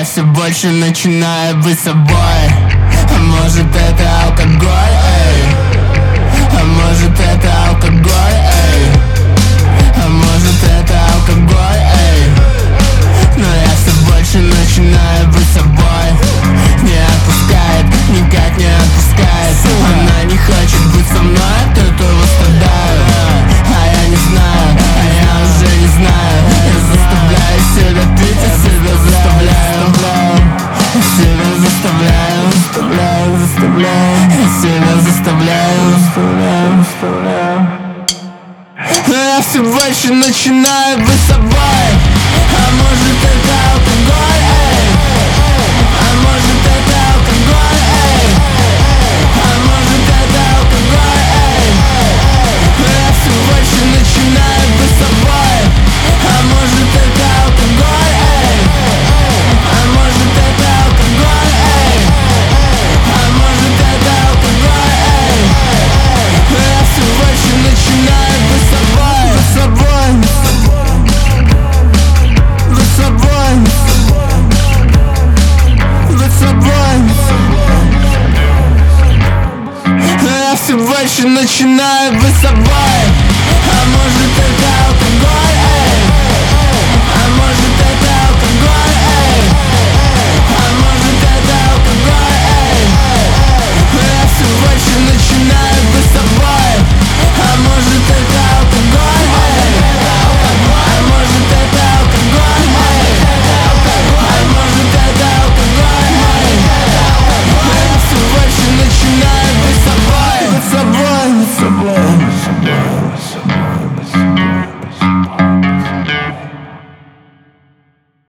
я все больше начинаю быть собой. А может это алкоголь, эй? А может это алкоголь, эй? А может это алкоголь, эй? Но я все больше начинаю быть собой. Не отпускает, никак не отпускает. Она не хочет быть со мной, от этого страдаю. А я не знаю, а я уже не знаю. Я заставляю себя пить, я себя заставляю. Я себя заставляю, я себя заставляю. Но я все больше начинаю быть собой. А может это алкоголь, эй? А может это алкоголь, эй? А может это алкоголь, эй? Но я все больше начинаю быть собой. А может это алкоголь, эй? А может это алкоголь, эй? А может это алкоголь, эй? Но я все больше начинаю быть собой. Все больше начинаю быть собой.